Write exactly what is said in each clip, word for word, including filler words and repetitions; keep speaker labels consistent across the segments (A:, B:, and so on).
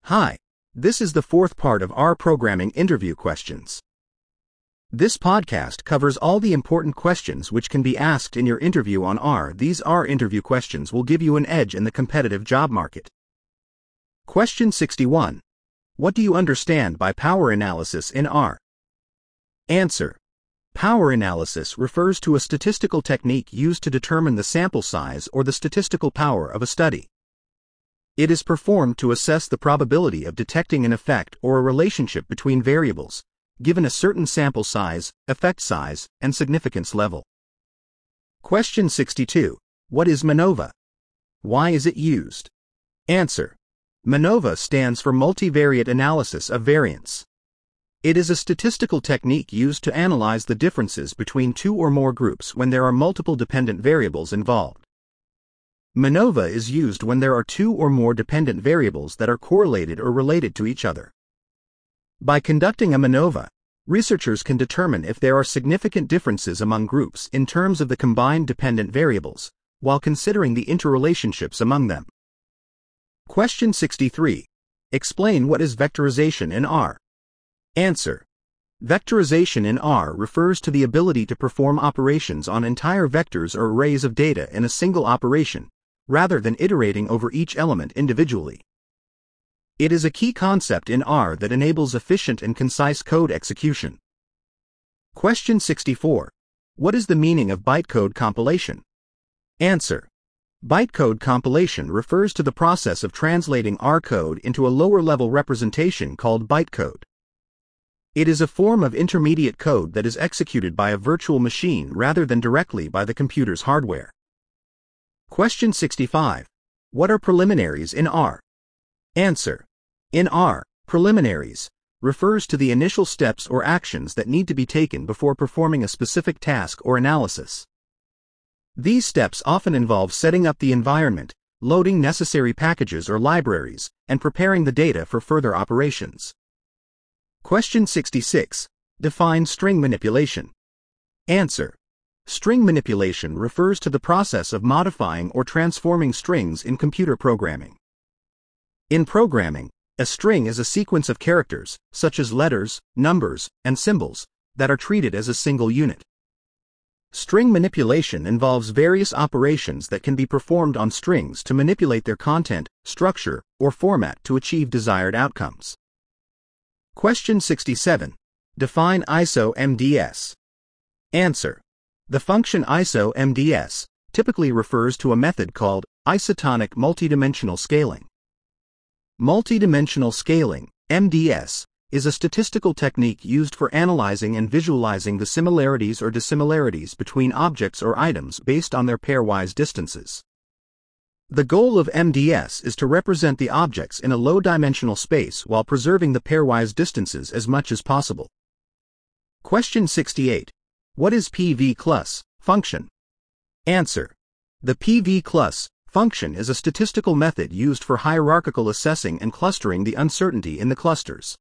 A: Hi, this is the fourth part of our programming interview questions. This podcast covers all the important questions which can be asked in your interview on R. These R interview questions will give you an edge in the competitive job market. Question sixty-one. What do you understand by power analysis in R? Answer. Power analysis refers to a statistical technique used to determine the sample size or the statistical power of a study. It is performed to assess the probability of detecting an effect or a relationship between variables, given a certain sample size, effect size, and significance level. Question sixty-two. What is MANOVA? Why is it used? Answer. MANOVA stands for Multivariate Analysis of Variance. It is a statistical technique used to analyze the differences between two or more groups when there are multiple dependent variables involved. MANOVA is used when there are two or more dependent variables that are correlated or related to each other. By conducting a MANOVA, researchers can determine if there are significant differences among groups in terms of the combined dependent variables, while considering the interrelationships among them. Question sixty-three. Explain what is vectorization in R. Answer. Vectorization in R refers to the ability to perform operations on entire vectors or arrays of data in a single operation, rather than iterating over each element individually. It is a key concept in R that enables efficient and concise code execution. Question sixty-four. What is the meaning of bytecode compilation? Answer. Bytecode compilation refers to the process of translating R code into a lower-level representation called bytecode. It is a form of intermediate code that is executed by a virtual machine rather than directly by the computer's hardware. Question sixty-five. What are preliminaries in R? Answer. In R, preliminaries refers to the initial steps or actions that need to be taken before performing a specific task or analysis. These steps often involve setting up the environment, loading necessary packages or libraries, and preparing the data for further operations. Question sixty-six. Define string manipulation. Answer. String manipulation refers to the process of modifying or transforming strings in computer programming. In programming, a string is a sequence of characters, such as letters, numbers, and symbols, that are treated as a single unit. String manipulation involves various operations that can be performed on strings to manipulate their content, structure, or format to achieve desired outcomes. Question sixty-seven. Define I S O M D S. Answer. The function I S O M D S typically refers to a method called isotonic multidimensional scaling. Multidimensional scaling, M D S, is a statistical technique used for analyzing and visualizing the similarities or dissimilarities between objects or items based on their pairwise distances. The goal of M D S is to represent the objects in a low-dimensional space while preserving the pairwise distances as much as possible. Question sixty-eight. What is P V class function? Answer. The P V class function is a statistical method used for hierarchical assessing and clustering the uncertainty in the clusters.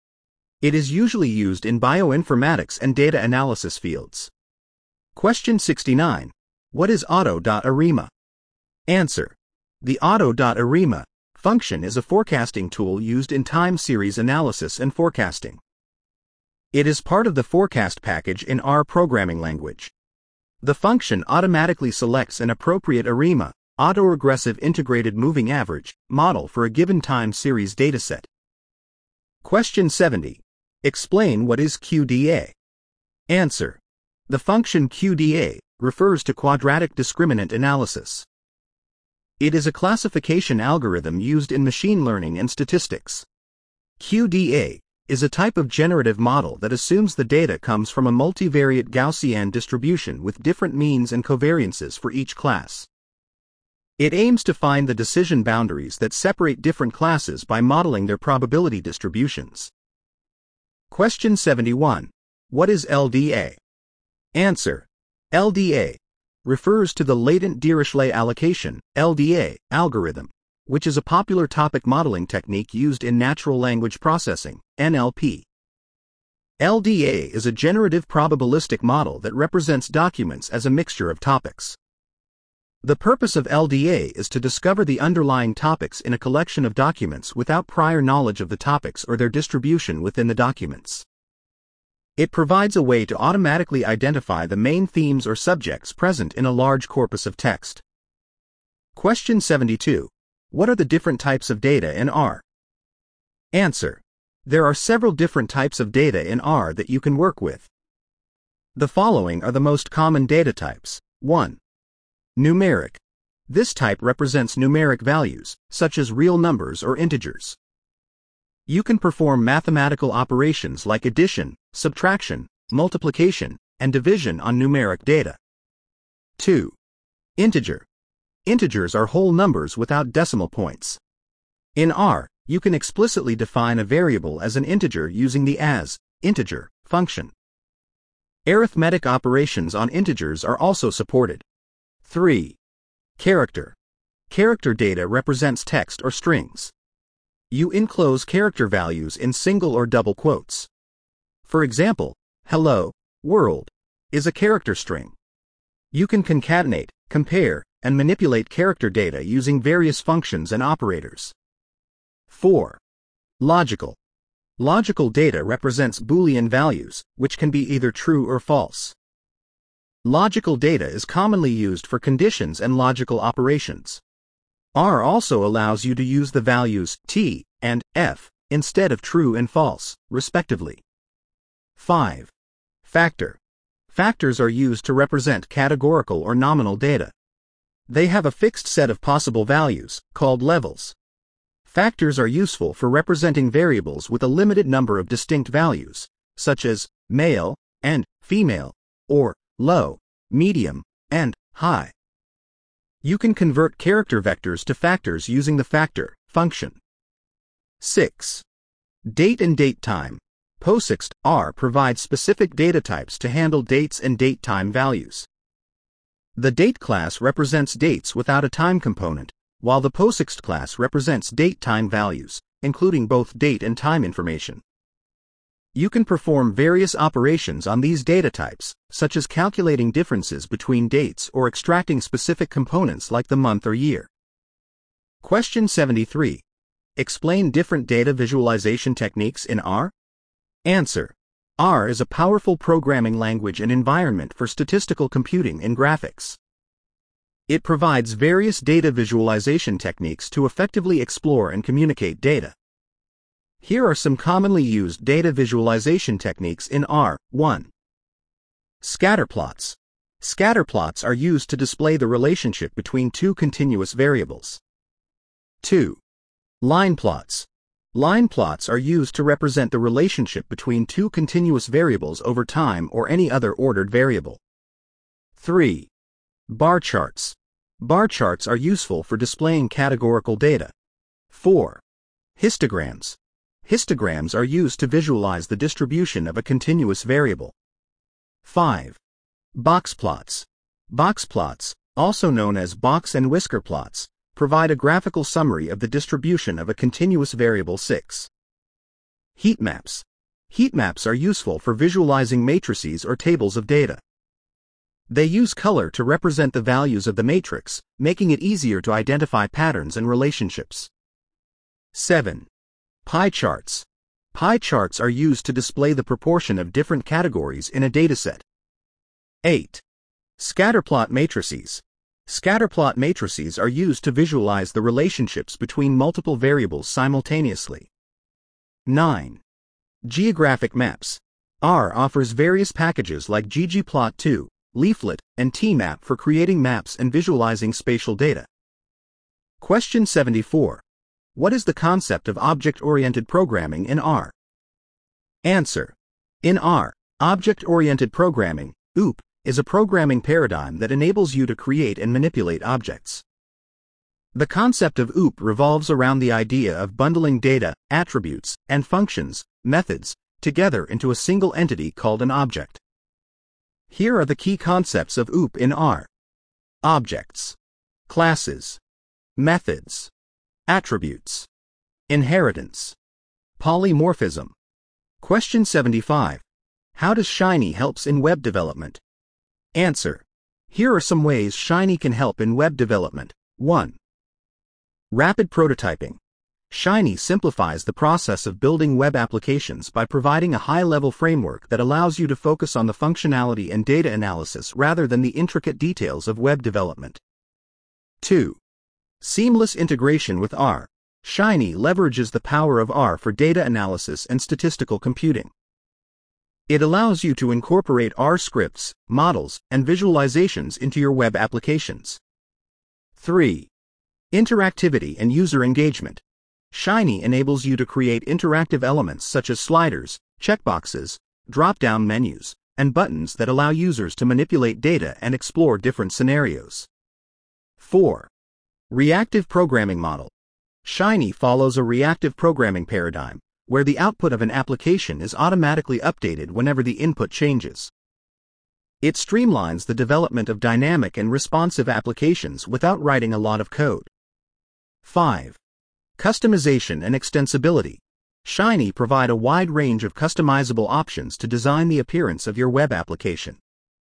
A: It is usually used in bioinformatics and data analysis fields. Question sixty-nine. What is auto.arima? Answer. The auto.arima function is a forecasting tool used in time series analysis and forecasting. It is part of the forecast package in R programming language. The function automatically selects an appropriate ARIMA, autoregressive integrated moving average, model for a given time series dataset. Question seventy. Explain what is Q D A. Answer. The function Q D A refers to quadratic discriminant analysis. It is a classification algorithm used in machine learning and statistics. Q D A is a type of generative model that assumes the data comes from a multivariate Gaussian distribution with different means and covariances for each class. It aims to find the decision boundaries that separate different classes by modeling their probability distributions. Question seventy-one. What is L D A? Answer. L D A refers to the latent Dirichlet allocation, L D A, algorithm, which is a popular topic modeling technique used in natural language processing, N L P. L D A is a generative probabilistic model that represents documents as a mixture of topics. The purpose of L D A is to discover the underlying topics in a collection of documents without prior knowledge of the topics or their distribution within the documents. It provides a way to automatically identify the main themes or subjects present in a large corpus of text. Question seventy-two. What are the different types of data in R? Answer. There are several different types of data in R that you can work with. The following are the most common data types. one. Numeric. This type represents numeric values, such as real numbers or integers. You can perform mathematical operations like addition, subtraction, multiplication, and division on numeric data. two. Integer. Integers are whole numbers without decimal points. In R, you can explicitly define a variable as an integer using the as integer function. Arithmetic operations on integers are also supported. three. Character. Character data represents text or strings. You enclose character values in single or double quotes. For example, hello, world, is a character string. You can concatenate, compare, and manipulate character data using various functions and operators. four. Logical. Logical data represents Boolean values, which can be either true or false. Logical data is commonly used for conditions and logical operations. R also allows you to use the values t and f instead of true and false, respectively. five. Factor. Factors are used to represent categorical or nominal data. They have a fixed set of possible values, called levels. Factors are useful for representing variables with a limited number of distinct values, such as male and female, or low, medium, and high. You can convert character vectors to factors using the factor function. six. Date and date time. POSIX R provides specific data types to handle dates and date time values. The date class represents dates without a time component, while the POSIX class represents date time values, including both date and time information. You can perform various operations on these data types, such as calculating differences between dates or extracting specific components like the month or year. Question seventy-three. Explain different data visualization techniques in R. Answer. R is a powerful programming language and environment for statistical computing and graphics. It provides various data visualization techniques to effectively explore and communicate data. Here are some commonly used data visualization techniques in R. one. Scatterplots. Scatterplots are used to display the relationship between two continuous variables. two. Line plots. Line plots are used to represent the relationship between two continuous variables over time or any other ordered variable. three. Bar charts. Bar charts are useful for displaying categorical data. four. Histograms. Histograms are used to visualize the distribution of a continuous variable. five. Box plots. Box plots, also known as box and whisker plots, provide a graphical summary of the distribution of a continuous variable. six. Heat maps. Heat maps are useful for visualizing matrices or tables of data. They use color to represent the values of the matrix, making it easier to identify patterns and relationships. seven. Pie charts. Pie charts are used to display the proportion of different categories in a dataset. eight. Scatterplot matrices. Scatterplot matrices are used to visualize the relationships between multiple variables simultaneously. nine. Geographic maps. R offers various packages like ggplot two, Leaflet, and tmap for creating maps and visualizing spatial data. Question seventy-four. What is the concept of object-oriented programming in R? Answer. In R, object-oriented programming, O O P, is a programming paradigm that enables you to create and manipulate objects. The concept of O O P revolves around the idea of bundling data, attributes, and functions, methods, together into a single entity called an object. Here are the key concepts of O O P in R. Objects, classes, methods, attributes, inheritance, polymorphism. Question seventy-five. How does Shiny helps in web development? Answer. Here are some ways Shiny can help in web development. one. Rapid prototyping. Shiny simplifies the process of building web applications by providing a high-level framework that allows you to focus on the functionality and data analysis rather than the intricate details of web development. two. Seamless integration with R. Shiny leverages the power of R for data analysis and statistical computing. It allows you to incorporate R scripts, models, and visualizations into your web applications. three. Interactivity and user engagement. Shiny enables you to create interactive elements such as sliders, checkboxes, drop-down menus, and buttons that allow users to manipulate data and explore different scenarios. four. Reactive programming model. Shiny follows a reactive programming paradigm, where the output of an application is automatically updated whenever the input changes. It streamlines the development of dynamic and responsive applications without writing a lot of code. five. Customization and extensibility. Shiny provide a wide range of customizable options to design the appearance of your web application.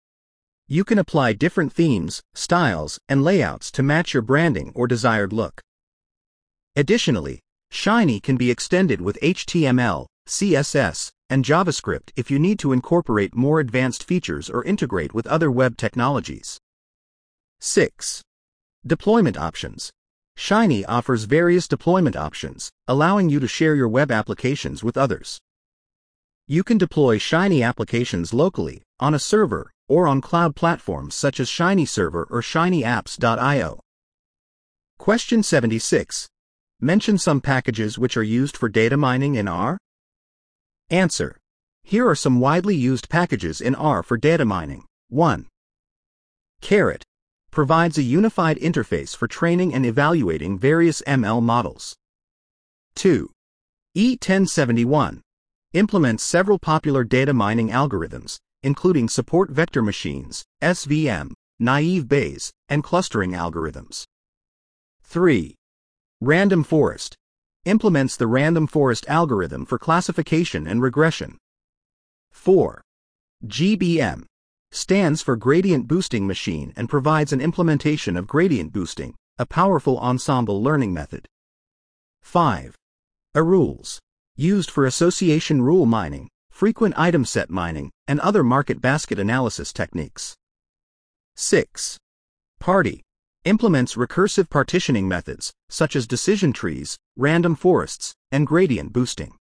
A: You can apply different themes, styles, and layouts to match your branding or desired look. Additionally, Shiny can be extended with H T M L, C S S, and JavaScript if you need to incorporate more advanced features or integrate with other web technologies. six. Deployment options. Shiny offers various deployment options, allowing you to share your web applications with others. You can deploy Shiny applications locally, on a server, or on cloud platforms such as Shiny Server or shiny apps dot i o. Question seventy-six. Mention some packages which are used for data mining in R. Answer. Here are some widely used packages in R for data mining. one. Caret provides a unified interface for training and evaluating various M L models. two. E ten seventy-one implements several popular data mining algorithms, including support vector machines, S V M, naive Bayes, and clustering algorithms. three. Random Forest implements the random forest algorithm for classification and regression. four. G B M stands for Gradient Boosting Machine and provides an implementation of gradient boosting, a powerful ensemble learning method. five. Arules, used for association rule mining, frequent item set mining, and other market basket analysis techniques. six. Party implements recursive partitioning methods, such as decision trees, random forests, and gradient boosting.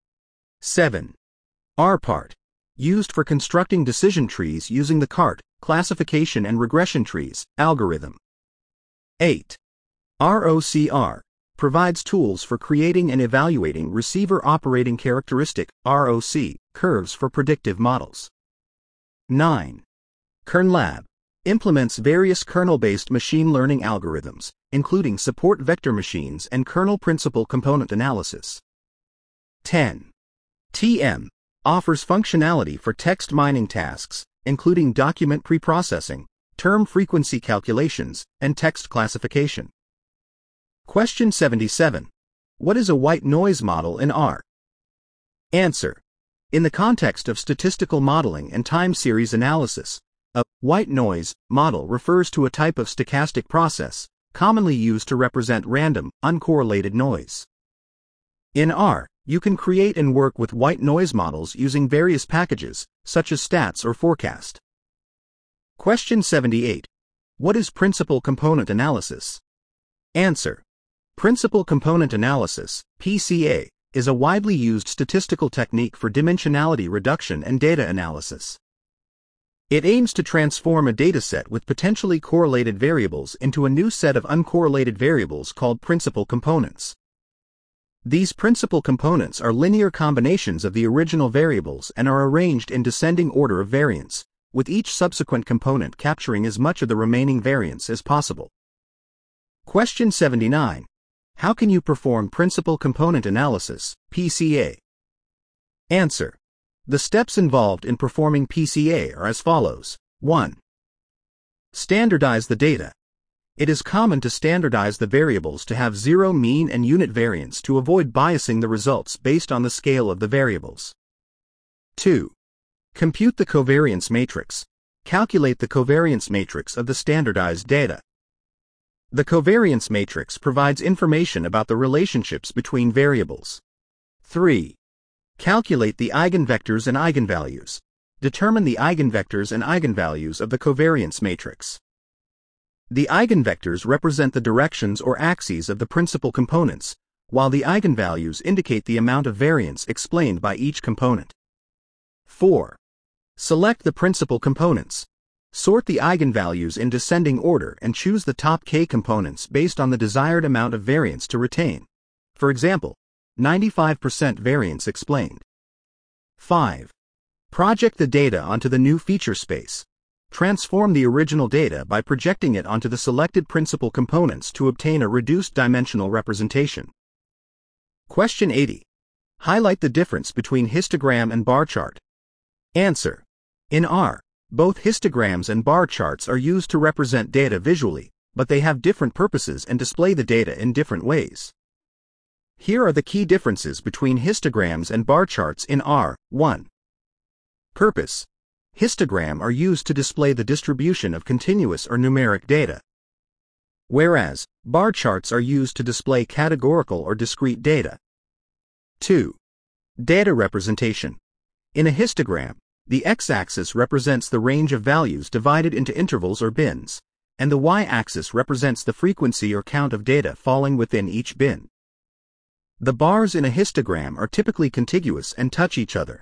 A: seven. RPart, used for constructing decision trees using the CART, classification and regression trees, algorithm. eight. R O C R, provides tools for creating and evaluating receiver operating characteristic, R O C, curves for predictive models. nine. KernLab, implements various kernel-based machine learning algorithms, including support vector machines and kernel principal component analysis. ten. T M, offers functionality for text mining tasks, including document preprocessing, term frequency calculations, and text classification. Question seventy-seven. What is a white noise model in R? Answer. In the context of statistical modeling and time series analysis, a white noise model refers to a type of stochastic process, commonly used to represent random, uncorrelated noise. In R, you can create and work with white noise models using various packages, such as Stats or Forecast. Question seventy-eight. What is principal component analysis? Answer. Principal component analysis, P C A, is a widely used statistical technique for dimensionality reduction and data analysis. It aims to transform a dataset with potentially correlated variables into a new set of uncorrelated variables called principal components. These principal components are linear combinations of the original variables and are arranged in descending order of variance, with each subsequent component capturing as much of the remaining variance as possible. Question seventy-nine. How can you perform principal component analysis, P C A? Answer. The steps involved in performing P C A are as follows. one. Standardize the data. It is common to standardize the variables to have zero mean and unit variance to avoid biasing the results based on the scale of the variables. two. Compute the covariance matrix. Calculate the covariance matrix of the standardized data. The covariance matrix provides information about the relationships between variables. three. Calculate the eigenvectors and eigenvalues. Determine the eigenvectors and eigenvalues of the covariance matrix. The eigenvectors represent the directions or axes of the principal components, while the eigenvalues indicate the amount of variance explained by each component. four. Select the principal components. Sort the eigenvalues in descending order and choose the top k components based on the desired amount of variance to retain. For example, ninety-five percent variance explained. five. Project the data onto the new feature space. Transform the original data by projecting it onto the selected principal components to obtain a reduced dimensional representation. Question eighty. Highlight the difference between histogram and bar chart. Answer. In R, both histograms and bar charts are used to represent data visually, but they have different purposes and display the data in different ways. Here are the key differences between histograms and bar charts in R. one. Purpose. Histogram are used to display the distribution of continuous or numeric data, whereas bar charts are used to display categorical or discrete data. two. Data representation. In a histogram, the x-axis represents the range of values divided into intervals or bins, and the y-axis represents the frequency or count of data falling within each bin. The bars in a histogram are typically contiguous and touch each other.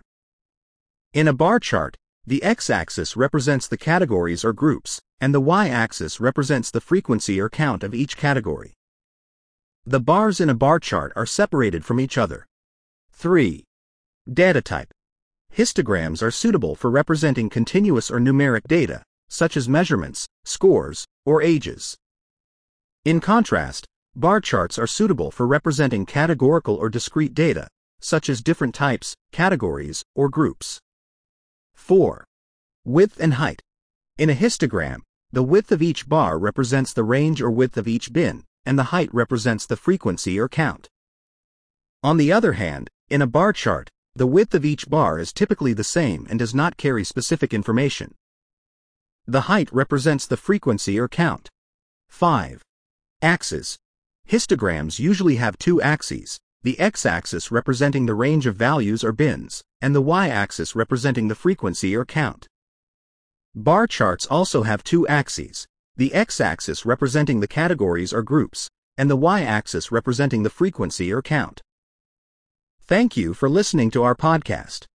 A: In a bar chart, the x-axis represents the categories or groups, and the y-axis represents the frequency or count of each category. The bars in a bar chart are separated from each other. three. Data type. Histograms are suitable for representing continuous or numeric data, such as measurements, scores, or ages. In contrast, bar charts are suitable for representing categorical or discrete data, such as different types, categories, or groups. four. Width and height. In a histogram, the width of each bar represents the range or width of each bin, and the height represents the frequency or count. On the other hand, in a bar chart, the width of each bar is typically the same and does not carry specific information. The height represents the frequency or count. five. Axes. Histograms usually have two axes, the x-axis representing the range of values or bins, and the y-axis representing the frequency or count. Bar charts also have two axes, the x-axis representing the categories or groups, and the y-axis representing the frequency or count. Thank you for listening to our podcast.